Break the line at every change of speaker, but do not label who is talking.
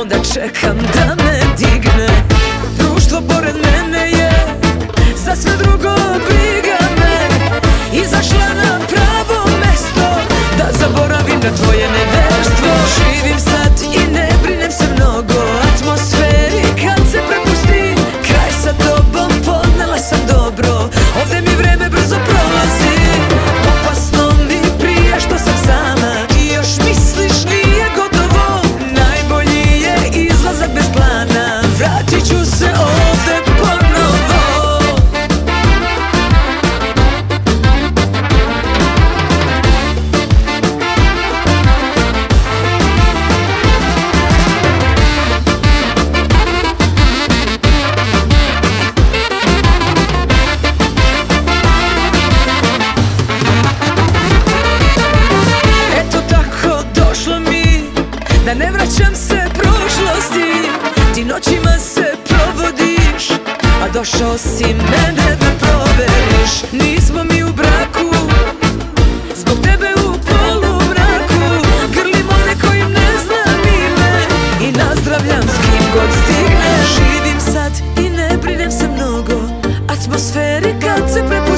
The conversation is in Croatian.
onda čekam da me digne. Društvo pored mene je za sve drugo briga me. Izašla na pravo mesto da zaboravim na tvoje neverstvo. Živim sad i ne brinem se mnogo atmosferi kad se prepusti. Kraj sa tobom, podnela sam dobro. Ovdje mi vreme brzo prolazi. Opasno mi prije što sam sama i još misliš nije gotovo. Najbolji je izlazak bez plana. Vratit ću se ovdje ponovo. Da ne vraćam se prošlosti, ti noćima se provodiš, a došao si mene da proveriš. Nismo mi u braku, zbog tebe u polumraku. Grlim one kojim ne znam ime i nazdravljam s kim god stigne. Živim sad i ne brinem se mnogo atmosferi kad se prepušta.